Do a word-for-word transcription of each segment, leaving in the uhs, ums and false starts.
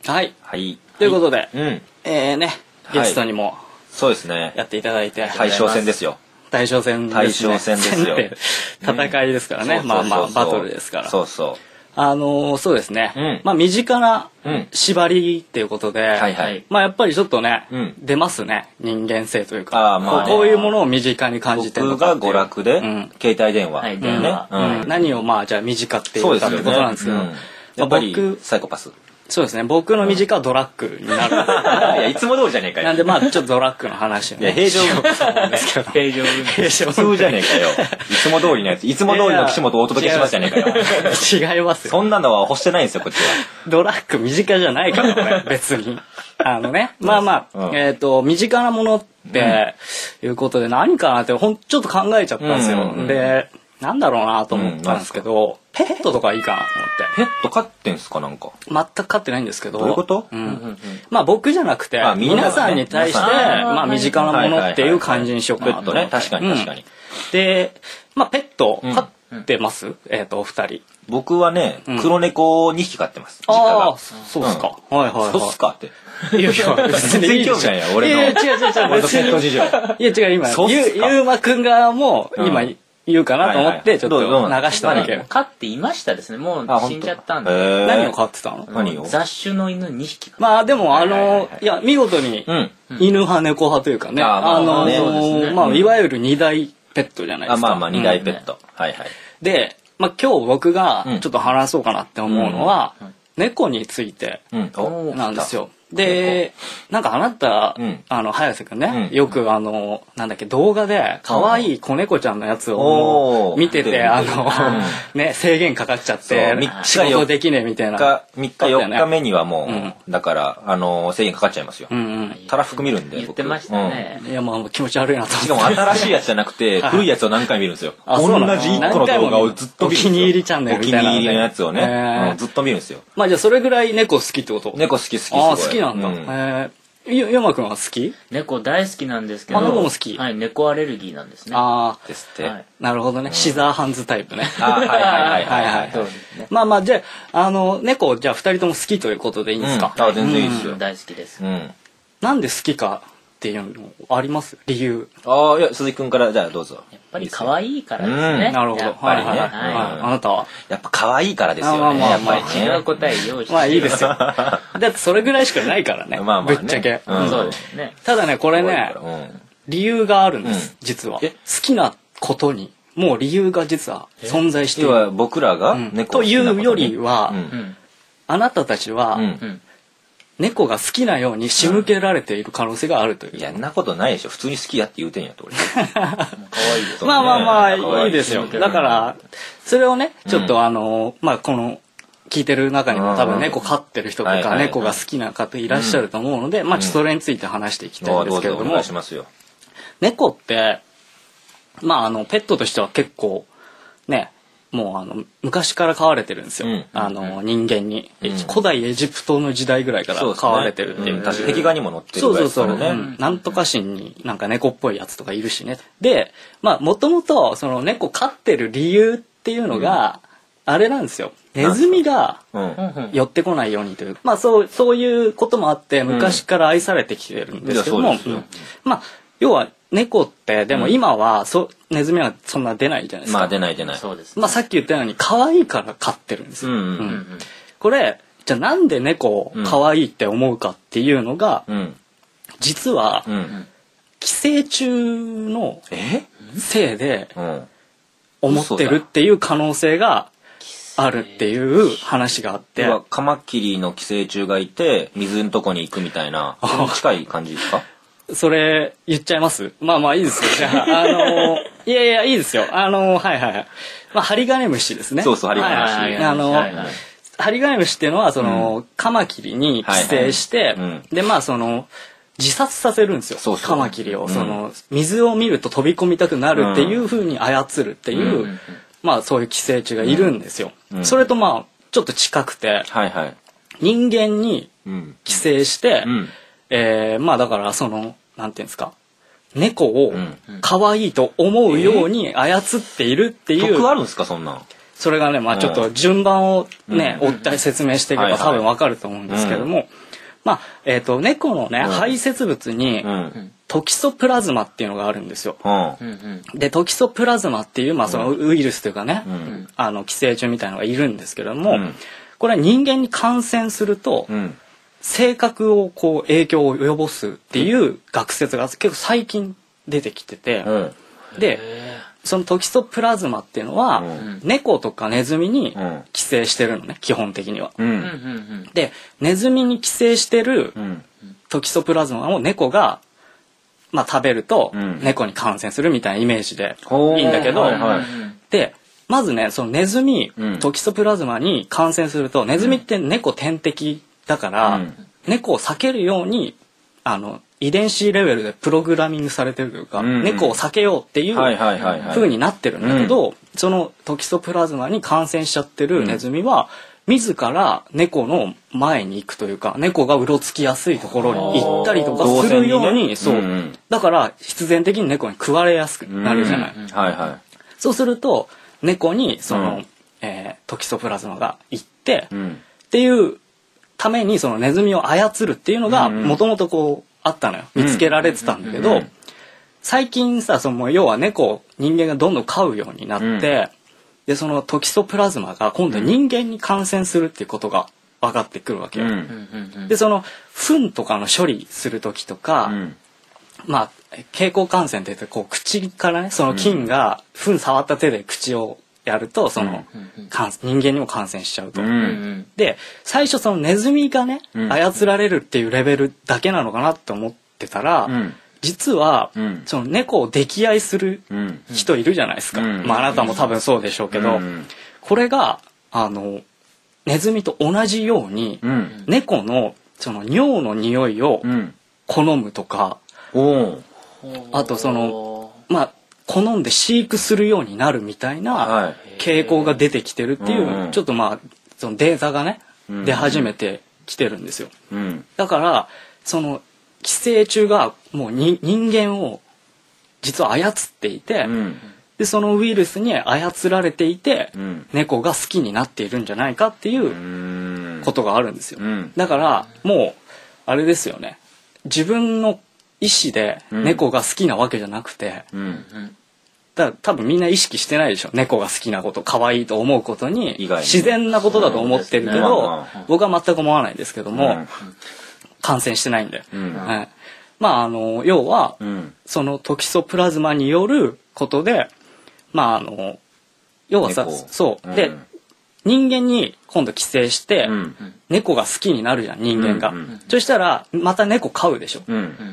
はい。 はい。 ということで、 うん。 えーね、ゲストにもそうですね。 やっていただいて、 大将戦ですよ。 大将戦ですね。 大将戦ですよ。 戦いですからね。まあまあバトルですから。 そうそう。 あのー、そうですね。 うん、 まあ身近な縛りっていうことで、うんはいはい、まあやっぱりちょっとね、うん、出ますね。人間性というか、あまあね、こういうものを身近に感じてるのかっていう。 僕が娯楽で、うん、携帯電話、 はい電話うんうん、何をまあじゃあ身近っていうかってことなんですけど、 ねうん、やっぱりサイコパス。 そうですね。僕の身近はドラッグになる。 いやいつも通りじゃねえかよ。 なんでまあちょっとドラッグの話をね。 いや平常運転なんですけど。平常運転。普通じゃねえかよ。いつも通りのやつ。いつも通りの岸本をお届けしますじゃねえかよ。 違いますよ。 そんなのは欲してないんですよこっちは。 ドラッグ身近じゃないからね別に。あのね。まあまあ、うん、えっ、ー、と身近なものっていうことで何かなってほんちょっと考えちゃったんですよ。うんうん、でなんだろうなと思ったんですけど。うんペットとかいいかなと思って。 ペット飼ってんすかなんか。 全く飼ってないんですけど。 どういうこと？ うん。まあ僕じゃなくて、皆さんに対して、まあ身近なものっていう感じにしようかなと思って。 ペットね、確かに確かに。 で、まあペット飼ってます？えっと、お二人。 僕はね、黒猫にひき飼ってます。 ああ、そうっすか。はいはいはい。 そうっすかって。 いやいや、 全然興味ないや、俺の。 いや違う違う違う。 俺のペット事情。いや違う、今、ゆうまくん側も、今、言うかなと思ってちょっと流しただけ。 飼っていましたですね。もう死んじゃったんで。 何を飼ってたの？ 何を？ 雑種の犬にひき。 まあでもあのいや見事に犬派猫派というかね、あのまあいわゆる二大ペットじゃないですか。 まあまあ二大ペット。はいはい。 で、まあ今日僕がちょっと話そうかなって思うのは猫についてなんですよ。で、なんかあなた、うん、あの、早瀬くんね、うん、よくあの、なんだっけ、動画で、可愛い子猫ちゃんのやつを見てて、あの、うん、ね、制限かかっちゃって、仕事できねえみたいな。 みっかよっかめにはもう、うん、だから、あの、制限かかっちゃいますよ。うんうん、たらふく見るんで、 言ってましたね。 いや、まあ気持ち悪いなと思って。 しかも新しいやつじゃなくて、古いやつを何回見るんですよ。同じいっこの動画をずっと見る。 お気に入りチャンネルみたいな。 お気に入りのやつをね、ずっと見るんですよ。 まあじゃあそれぐらい猫好きってこと？ 猫好き好き。 ああ、好きなんだ。へえ。山くんは好き？ 猫大好きなんですけど。 あ、猫も好き。 はい、猫アレルギーなんですね。 ああ、 ですって。 なるほどね。シザーハンズタイプね。 あはいはいはいはい。 そうですね。 まあまあじゃああの猫じゃあ二人とも好きということでいいんですか？ あ全然いいですよ。 大好きです。 なんで好きかっていうのあります？理由。 ああいや鈴木くんからじゃあどうぞ。 やっぱり可愛いからですね。 なるほど。はいはいはい。あなたは？ やっぱ可愛いからですよね。やっぱり違う答え用意して。 まあいいですよ。だってそれぐらいしかないからね。ぶっちゃけ。 そうですね。 ただねこれね理由があるんです実は。好きなことにもう理由が実は存在している。 要は僕らが猫というよりはあなたたちは。猫が好きなように仕向けられている可能性があるという。 いや、んなことないでしょ。普通に好きやって言うてんやと俺。 可愛いです。 まあまあまあいいですよ。だからそれをねちょっとあのまあこの聞いてる中にも多分猫飼ってる人とか猫が好きな方いらっしゃると思うので、まあちょっとそれについて話していきたいんですけれども、猫ってまああのペットとしては結構ね。もうあの昔から飼われてるんですよ、うん、あの人間に、うん、古代エジプトの時代ぐらいから飼われてるっていう、 確かに壁画にも載ってるぐらいですからね。 そうそうそう、うん、なんとか神になんか猫っぽいやつとかいるしね。でまあもともとその猫飼ってる理由っていうのが、うん、あれなんですよ。ネズミが寄ってこないようにという、まあそうそういうこともあって昔から愛されてきてるんですけども、うん、まあ要は猫ってでも今はそネズミはそんな出ないじゃないですか。 まあ出ない出ない。 そうです、 ね。まあさっき言ったように可愛いから飼ってるんですよ。うんうんうんうん、これじゃあなんで猫を可愛いって思うかっていうのが、うん、実は、うん、寄生虫のせいで思ってるっていう可能性があるっていう話があって。 カマキリの寄生虫がいて水のとこに行くみたいな近い感じですか？ それ言っちゃいます？まあまあいいですよ。じゃあ、あのいやいやいいですよ。あのはいはいはい。まあハリガネムシですね。 そうそうハリガネムシ。 はいはい、あの、はいはい、ハリガネムシっていうのはその、うん、カマキリに寄生して、はいはい、でまあその自殺させるんですよ。そうそうカマキリを、うん、その水を見ると飛び込みたくなるっていう風に操るっていう、うん、まあそういう寄生虫がいるんですよ。うん、それとまあちょっと近くて、はいはい、人間に寄生して。うんうんえー、まあだからそのなんていうんですか猫を可愛いと思うように操っているっていう、 うんうん、得あるんですかそんなん。 それがね、まあちょっと順番をね、追って説明していけば多分わかると思うんですけども、まあ、えっと、猫のね、排泄物に、トキソプラズマっていうのがあるんですよ。で、トキソプラズマっていう、まあそのウイルスというかね、あの、寄生虫みたいなのがいるんですけども、これは人間に感染すると、性格をこう影響を及ぼすっていう学説が結構最近出てきてて、で、そのトキソプラズマっていうのは、猫とかネズミに寄生してるのね、基本的には。で、ネズミに寄生してるトキソプラズマを猫が、まあ、食べると猫に感染するみたいなイメージでいいんだけど、で、まずね、そのネズミ、トキソプラズマに感染すると、ネズミって猫天敵だから、猫を避けるように、あの、遺伝子レベルでプログラミングされてるというか、うんうん、猫を避けようっていう風になってるんだけど、そのトキソプラズマに感染しちゃってるネズミは、自ら猫の前に行くというか、猫がうろつきやすいところに行ったりとかするように、そう。だから必然的に猫に食われやすくなるじゃない。そうすると、猫にその、うんえー、トキソプラズマが行って、うん、っていうためにそのネズミを操るっていうのがもともとこうあったのよ。見つけられてたんだけど、最近さ、その要は猫を人間がどんどん飼うようになって、うん、でそのトキソプラズマが今度人間に感染するっていうことが分かってくるわけよ。うん、でその糞とかの処理する時とか、うん、まあ経口感染って言ってこう口からねその菌が糞触った手で口をやるとその、うん、人間にも感染しちゃうと。うん、で最初そのネズミがね、うん、操られるっていうレベルだけなのかなって思ってたら、うん、実は、うん、その猫を溺愛する人いるじゃないですか。うん、まああなたも多分そうでしょうけど、うん、これがあのネズミと同じように、うん、猫のその尿の匂いを好むとか、うん、あとそのまあ好んで飼育するようになるみたいな傾向が出てきてるっていう、はい、ちょっとまあそのデータがね、うん、出始めてきてるんですよ。うん、だからその寄生虫がもうに人間を実は操っていて、うん、でそのウイルスに操られていて、うん、猫が好きになっているんじゃないかっていうことがあるんですよ。うん、だからもうあれですよね。自分の意思で猫が好きなわけじゃなくて、うん、だから多分みんな意識してないでしょ。猫が好きなこと可愛いと思うことに自然なことだと思ってるけど、ね、僕は全く思わないですけども、うん、感染してないんで、うんはい、まああの要は、うん、そのトキソプラズマによることでまああの要はさそう、うん、で人間に今度寄生して、うん、猫が好きになるじゃん人間が、うんうん、そしたらまた猫飼うでしょ、うん、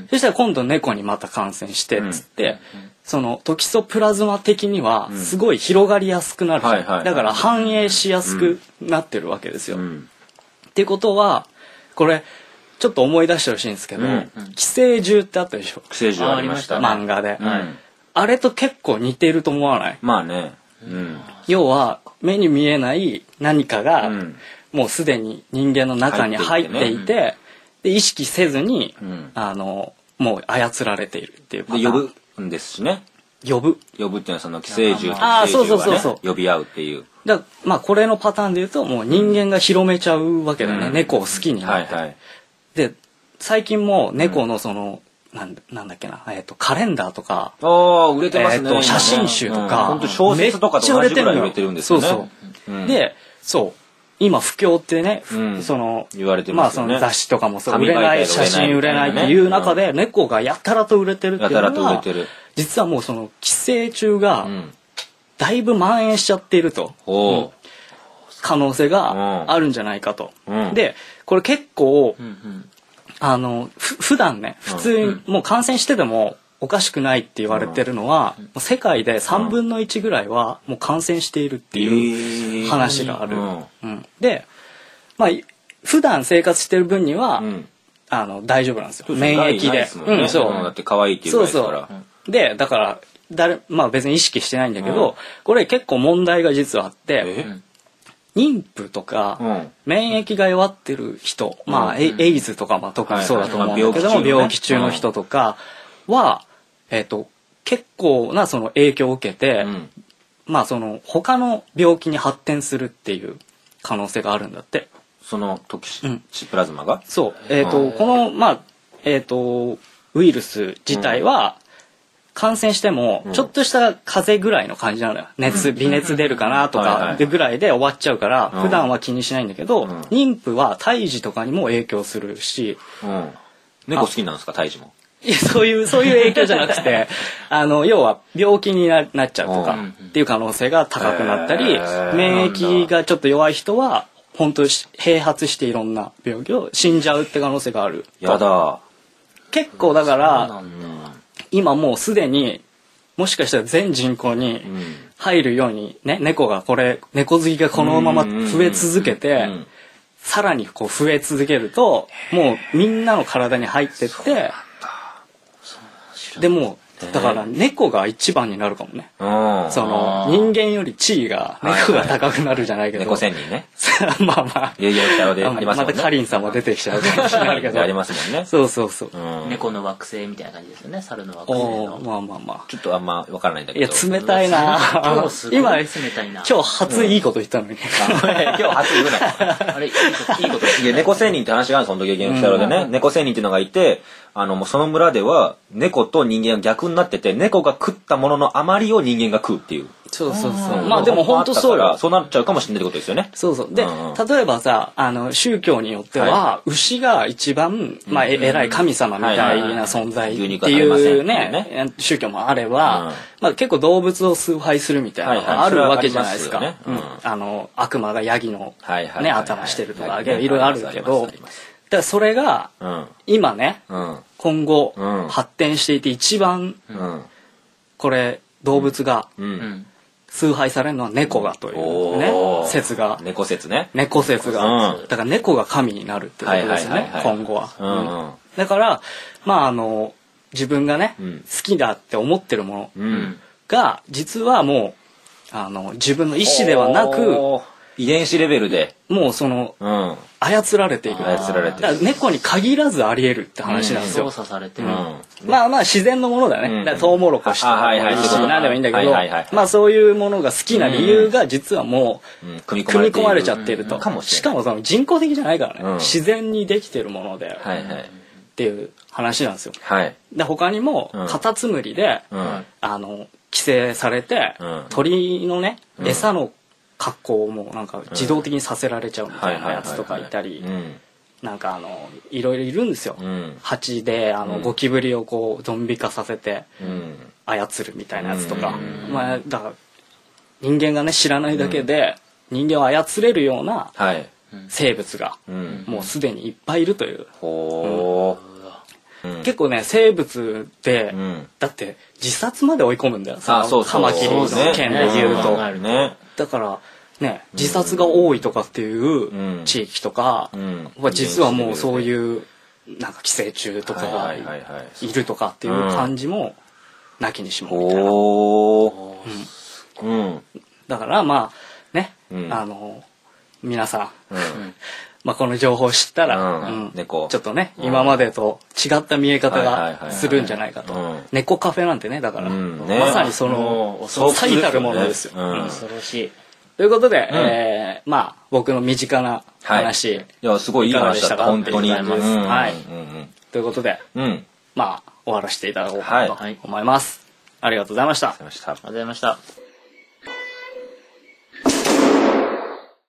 そしたら今度猫にまた感染してっつって、うん、そのトキソプラズマ的にはすごい広がりやすくなるじゃん、だから繁栄しやすくなってるわけですよ、うん、っていうことはこれちょっと思い出してほしいんですけど、うん、寄生獣ってあったでしょ。 寄生獣ありましたね漫画で、うん、あれと結構似てると思わない？ まあね、うん、 要は目に見えない何かが、うん、もうすでに人間の中に入っていて、ねうん、で意識せずに、うん、あのもう操られているっていうパターン。 で呼ぶんですしね。 呼ぶ呼ぶっていうのはその寄生獣と寄生獣がね呼び合うっていう。 だまあこれのパターンで言うともう人間が広めちゃうわけだね、うん、猫を好きになって、はいはい、で最近も猫のその、うん、なんなんだっけな、えー、とカレンダーとかあ売れてますね、 えー、と写真集とか、 うん、小説とかと同じぐらい売れてるんですよね。 そうそう、うん、でそう今不況ってね、うん、その言われてますよね。 まあその雑誌とかもそう売れない写真売れないっていう中で猫がやたらと売れてるっていうのは実はもうその寄生虫がだいぶ蔓延しちゃっていると、うん、可能性があるんじゃないかと、うん、でこれ結構、うんうん、あのふ普段ね普通にもう感染しててもおかしくないって言われてるのは、うん、世界でさんぶんのいちぐらいはもう感染しているっていう話がある、うんうん、でまあ普段生活してる分には、うん、あの大丈夫なんですよ免疫で、ねうん、そうだって可愛いっていうぐらいですからそうそうでだから誰まあ別に意識してないんだけど、うん、これ結構問題が実はあって妊婦とか、うん、免疫が弱ってる人、うん、まあ、うん、エイズとかも特にそうだと思うんだけども、はいはいまあ、病気中の人とかは、えーと、結構なその影響を受けて、うん、 まあその他の病気に発展するっていう可能性があるんだって。 そのトキシうんプラズマが、 そう。えっ、と、この、まあ、えっ、と、ウイルス自体は、感染しても、ちょっとした風邪ぐらいの感じなのよ。熱、微熱出るかなとはいはいかでぐらいで終わっちゃうから、 うん普段は気にしないんだけど、 ん妊婦は胎児とかにも影響するし、 うん、猫好きなんですか胎児も。 いやそういう、そういう影響じゃなくて、あの、要は病気にななっちゃうとかうんっていう可能性が高くなったりへー、 免疫がちょっと弱い人は、本当併発していろんな病気を死んじゃうって可能性がある。 やだ。 結構だからそうな、んだ今もうすでに、もしかしたら全人口にうん入るようにね、猫がこれ、猫好きがこのまま増え続けて、 うんさらにこう増え続けると、もうみんなの体に入ってって、でもう、だから猫が一番になるかもね。 うん、 その、人間より地位が、猫が高くなるじゃないけど。 猫仙人ね。 まあまあ。 有料キャラでありますもんね。 またカリンさんも出てきちゃうかもしれないけど。 ありますもんね。 そうそうそう。 うん、 猫の惑星みたいな感じですよね。猿の惑星の。 おーまあまあまあ。 ちょっとあんまわからないんだけいや、 ど。 冷たいな今日すごい今、 冷たいな。 今日初いいこと言ったのに。 今日初言うなよ。 あれ、いいこと、いいこと。 いや、猫仙人って話があるその時、ゲームキャラでね。猫仙人っていうのがいて、あの、もうその村では、猫と人間が逆になってて、猫が食ったものの余りを人間が食うっていう。 そうそうそう。 うんまあでも本当そうよ。 そうなっちゃうかもしれないってことですよね。 そうそう。で、 うんうん例えばさ、あの、宗教によっては、 は牛が一番、まあ、え偉い神様みたいはいはいはない存在って牛肉は食べませんっていいううね、宗教もあれば、 うんまあ結構動物を崇拝するみたいなのはいはいがあるわけじゃないですか。 それはありますよねうんあの、悪魔がヤギのはいはいはいはいね、頭してるとか、 はいいろいろあるけど、だありますからそれが、 うん。 今ね、 うん。 今後うん発展していて一番、 うん。 これ、動物がう。 うんん。 崇拝されるのは猫がというおねー、 説が。 猫説ね。 猫説が、 うんだから猫が神になるってことですよね、 はいはいはいはい今後は、 うんうんだからまああの自分がね、 うん好きだって思ってるものうん。 が実はもうあの自分の意思ではなくおー、遺伝子レベルで。 もうそのうん。 操られていく操られてるだから猫に限らずあり得るって話なんですよ、 操作されてる。 うん。 まあまあ自然のものだよね、 うんだからトウモロコシとかあはいはいもいいしそういうこと何でもいいんだけど、 はいはいはいまあそういうものが好きな理由が実はもううん組み込ま組れているみ込まれちゃっていると、 かもしれないしかもその人工的じゃないからね、 うん自然にできてるもので、 はいはい。 っていう話なんですよ。 はい。 で他にもうんカタツムリで、 うん。 あの規制されて、 うん鳥のねうん餌の格好をもうなんか自動的にさせられちゃうみたいなやつとかいたりうん。 なんかあのいろいろいるんですよ。 うん。 蜂であのうんゴキブリをこうゾンビ化させてうん。 操るみたいなやつとか、 うんまあだから人間がね知らないだけで人間を操れるようなはい。 生物がうん。 もうすでにいっぱいいるという。 ほー。うん結構ね生物で、 うん。 だって自殺まで追い込むんだよ。 あ、そうそう。 カマキリの件で言うと。 ねね。 だからね自殺が多いとかっていうんう地域とかうんは実はもうそういうなんか寄生虫とかがはいはいはいはいいるとかっていう感じもなきにしもみたいな。 ほー。うん。 だからまあね、 うんあの皆さん、 うん。 まあ、この情報を知ったら、 うんうん猫ちょっとね、 うん今までと違った見え方はいはいはいはいがするんじゃないかとうん。 猫カフェなんてねだから、 うんねまさにそのもう最たるものですよ。 うんうん恐ろしい。 ということで、 んえーまあ僕の身近な話、 いや、すごいいい話だった、本当に。 いかがでしたかうんはいうんということでうん。うん。 まあ終わらせていただこうかなはいと思います。ありがとうございました。 ありがとうございました。 ありがとうございました。